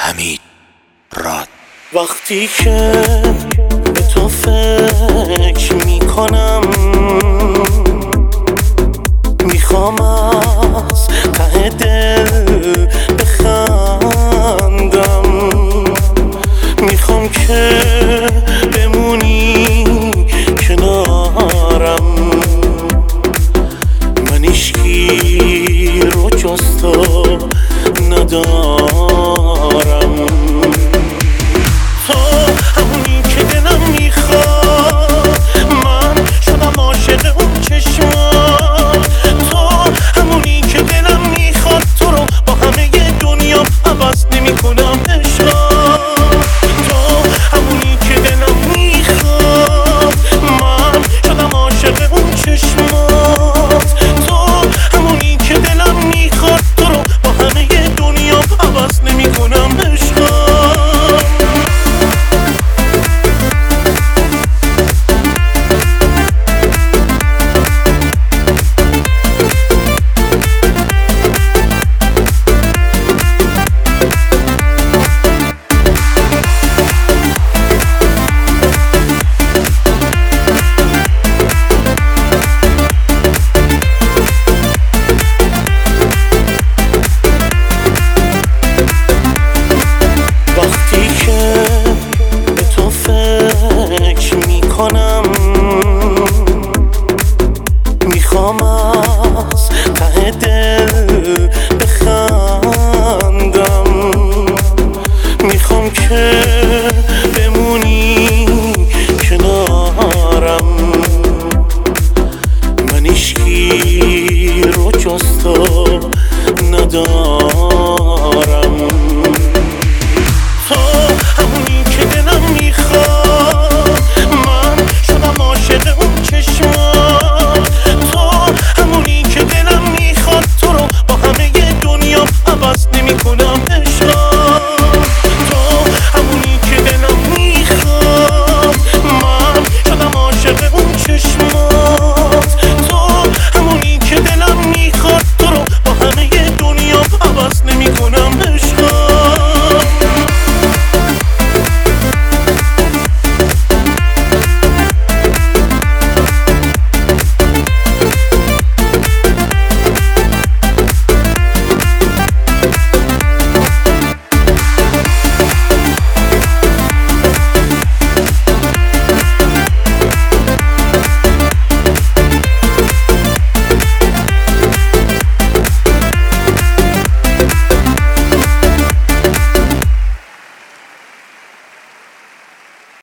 حمید راد. وقتی که به تو فکر میکنم میخوام از ته دل بخندم، میخوام که بمونی کنارم، من هیچکی رو جز تو ندارم. تو همونی که دلم میخواد، من شدم عاشق اون چشمات. تو همونی که دلم میخواد، تو رو با همه دنیا عوض نمی‌کنم عشقم. تو همونی که دلم میخواد، من شدم عاشق اون چشمات. تو همونی که دلم میخواد، تو رو با همه دنیا عوض نمی‌کنم عشقم. وقتی که به تو فکر میکنم میخوام از ته دل بخندم، میخوام که بمونی کنارم، من هیچکی رو جز تو ندارم. تو همونی که دلم میخواد، من شدم عاشق اون چشمات. تو همونی که دلم میخواد، تو رو با همه دنیا عوض نمی‌کنم